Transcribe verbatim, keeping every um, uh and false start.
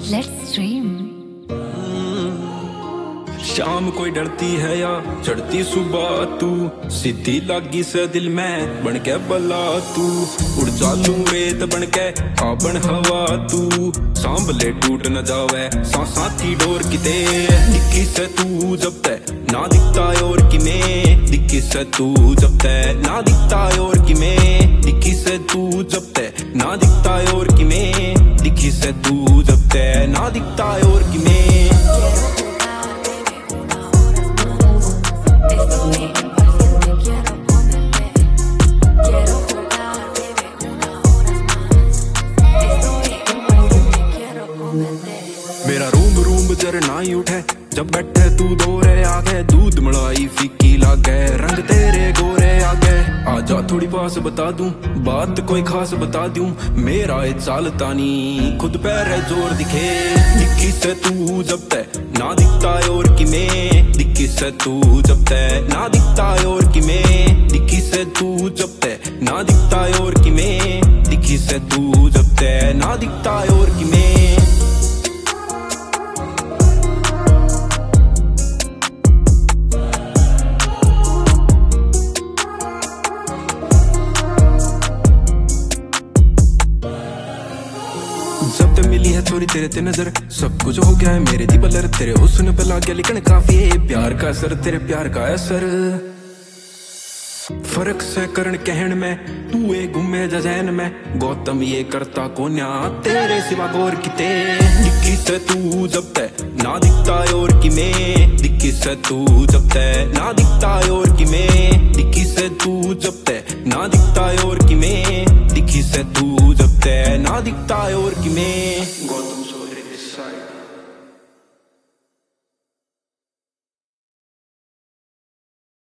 Let's stream. शाम कोई डरती है या चढ़ती सुबह, तू सीधी लागी से दिल में बन के बला। तू उड़ चालू रेत बन के आबन हवा, तू सांभले टूट न जावे सांसा की डोर किते। दिक्की से तू जब तक ना दिखता और कि मैं, दिक्की से तू जब तक ना दिखता और कि मैं, दिक्की से तू जब तक ना दिखता और कि मैं, दिक्की से तू जब तक ना दिखता और कि मैं। मेरा रूम रूम झरना ही उठे जब बैठे तू दोरे आगे, दूध मलाई फीकी लागे रंग तेरे गोरे आगे। आजा थोड़ी पास बता दूं बात कोई खास बता दूं, मेरा ये चालता नी खुद पैर जोर दिखे। दिक्की से तू जब तक ना दिखता और कि मैं, दिक्की से तू जब तक ना दिखता और कि मैं, दिक्की से तू जब तक ना दिखता और कि मैं, दिक्की से तू जब तक ना दिखता और कि मैं। जब तक मिली है थोड़ी तेरे ते नजर, सब कुछ हो गया है मेरे दी बलर। तेरे हुस्न पे लग गया लेकिन काफी है प्यार का असर, तेरे प्यार का असर। फर्क से करण कहन में तू ए घूमे जैन में, गौतम ये करता कोन्या तेरे सिवा गौर किते। दिक्की से तू जब तक ना दिखता और कि मैं, दिक्की से तू जब तक ना दिखता और कि मैं, दिक्की से तू जब तक ना दिखता और कि मैं, दिक्की से तू जब तक ना दिखता और कि मैं।